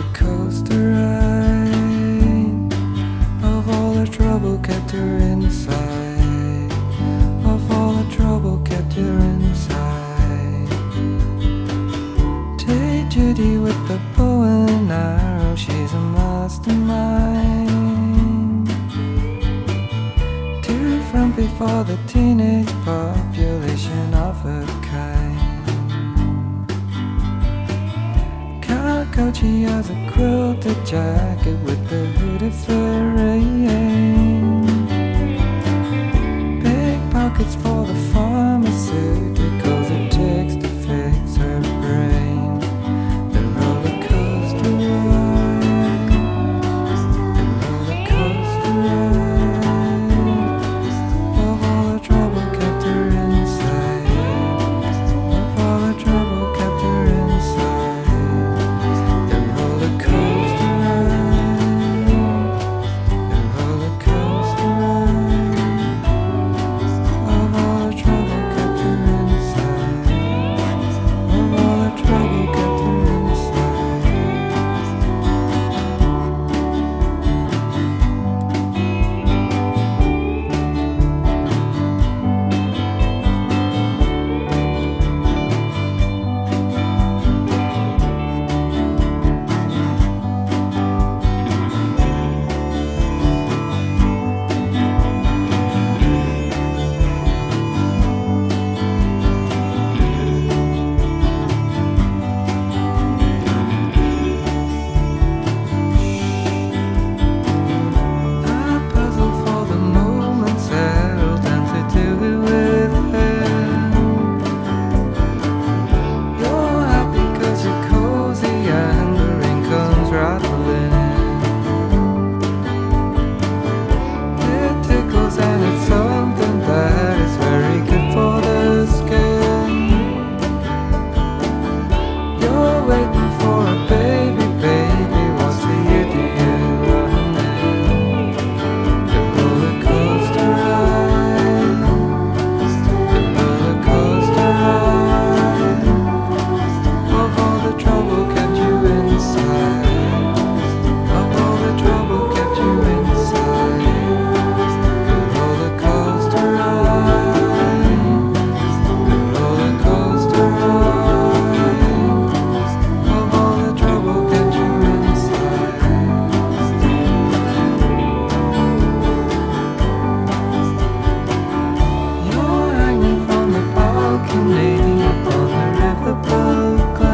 coaster ride of all the trouble kept her inside, of all the trouble kept her inside. Take Judy with the bow and arrow, she's a mastermind. Too frumpy for the teenage population of her kind. She has a quilted jacket with the hooded fur rain. Big pockets for the pharmaceuticals it takes to fix her brain. The roller coaster ride, the roller coaster ride of all the trouble kept her inside, of all the trouble kept her inside.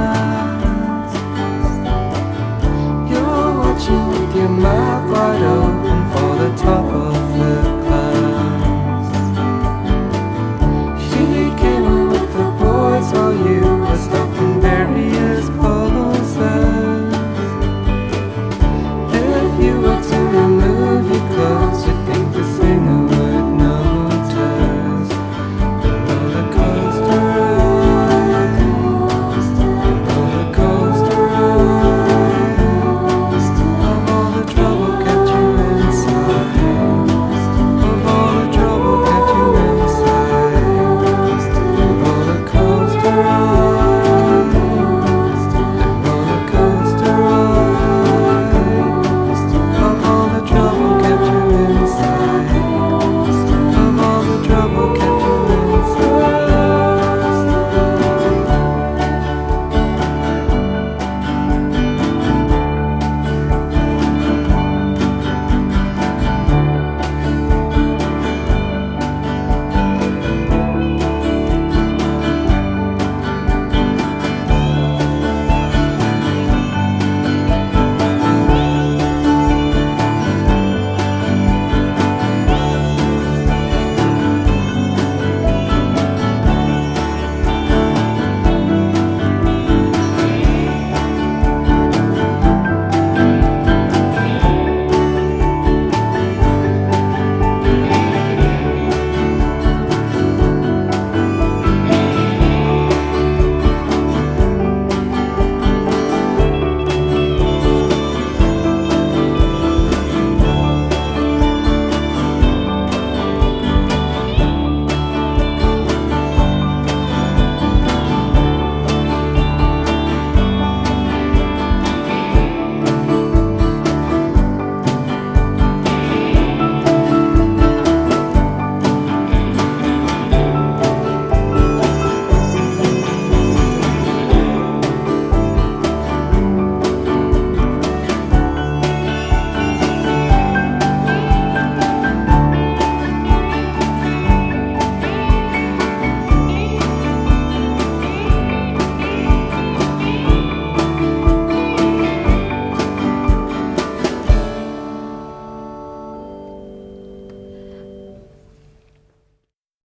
Your mouth wide open.